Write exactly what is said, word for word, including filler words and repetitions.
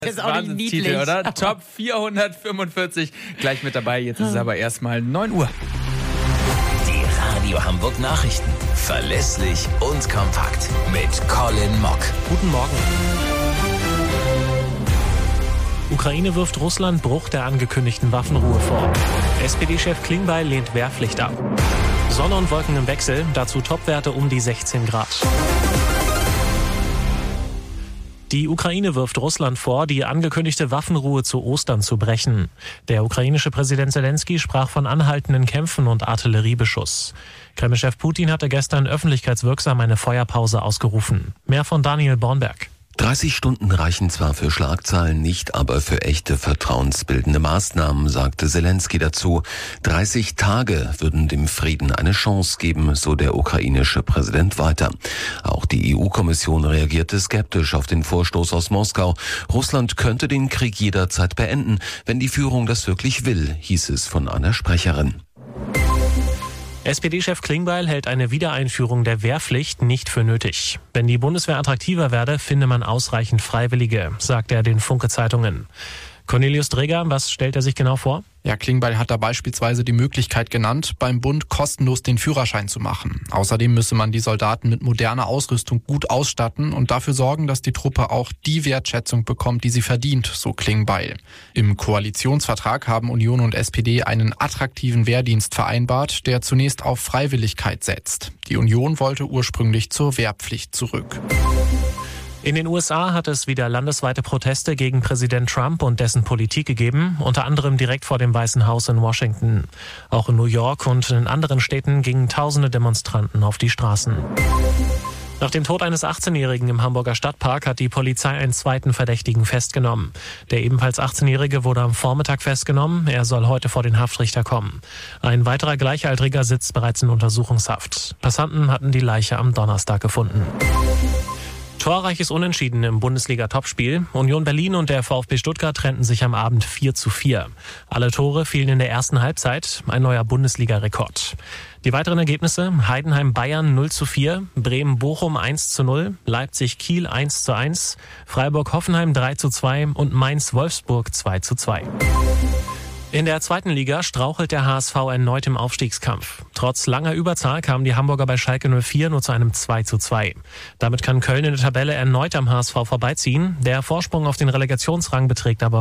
Das ist auch nicht niedlich, oder? Top vierhundertfünfundvierzig. Gleich mit dabei. Jetzt ist es aber erstmal neun Uhr. Die Radio Hamburg Nachrichten. Verlässlich und kompakt. Mit Colin Mock. Guten Morgen. Ukraine wirft Russland Bruch der angekündigten Waffenruhe vor. S P D-Chef Klingbeil lehnt Wehrpflicht ab. Sonne und Wolken im Wechsel, dazu Topwerte um die sechzehn Grad. Die Ukraine wirft Russland vor, die angekündigte Waffenruhe zu Ostern zu brechen. Der ukrainische Präsident Selenskyj sprach von anhaltenden Kämpfen und Artilleriebeschuss. Kreml-Chef Putin hatte gestern öffentlichkeitswirksam eine Feuerpause ausgerufen. Mehr von Daniel Bornberg. dreißig Stunden reichen zwar für Schlagzeilen nicht, aber für echte vertrauensbildende Maßnahmen, sagte Selenskyj dazu. dreißig Tage würden dem Frieden eine Chance geben, so der ukrainische Präsident weiter. Auch die E U-Kommission reagierte skeptisch auf den Vorstoß aus Moskau. Russland könnte den Krieg jederzeit beenden, wenn die Führung das wirklich will, hieß es von einer Sprecherin. S P D-Chef Klingbeil hält eine Wiedereinführung der Wehrpflicht nicht für nötig. Wenn die Bundeswehr attraktiver werde, finde man ausreichend Freiwillige, sagt er den Funke-Zeitungen. Cornelius Dreger, was stellt er sich genau vor? Ja, Klingbeil hat da beispielsweise die Möglichkeit genannt, beim Bund kostenlos den Führerschein zu machen. Außerdem müsse man die Soldaten mit moderner Ausrüstung gut ausstatten und dafür sorgen, dass die Truppe auch die Wertschätzung bekommt, die sie verdient, so Klingbeil. Im Koalitionsvertrag haben Union und S P D einen attraktiven Wehrdienst vereinbart, der zunächst auf Freiwilligkeit setzt. Die Union wollte ursprünglich zur Wehrpflicht zurück. In den U S A hat es wieder landesweite Proteste gegen Präsident Trump und dessen Politik gegeben, unter anderem direkt vor dem Weißen Haus in Washington. Auch in New York und in anderen Städten gingen tausende Demonstranten auf die Straßen. Nach dem Tod eines achtzehnjährigen im Hamburger Stadtpark hat die Polizei einen zweiten Verdächtigen festgenommen. Der ebenfalls achtzehnjährige wurde am Vormittag festgenommen. Er soll heute vor den Haftrichter kommen. Ein weiterer Gleichaltriger sitzt bereits in Untersuchungshaft. Passanten hatten die Leiche am Donnerstag gefunden. Torreiches Unentschieden im Bundesliga-Topspiel. Union Berlin und der VfB Stuttgart trennten sich am Abend vier zu vier. Alle Tore fielen in der ersten Halbzeit, ein neuer Bundesliga-Rekord. Die weiteren Ergebnisse: Heidenheim-Bayern null zu vier, Bremen-Bochum eins zu null, Leipzig-Kiel eins zu eins, Freiburg-Hoffenheim drei zu zwei und Mainz-Wolfsburg zwei zu zwei. In der zweiten Liga strauchelt der H S V erneut im Aufstiegskampf. Trotz langer Überzahl kamen die Hamburger bei Schalke null vier nur zu einem zwei zu zwei. Damit kann Köln in der Tabelle erneut am H S V vorbeiziehen. Der Vorsprung auf den Relegationsrang beträgt aber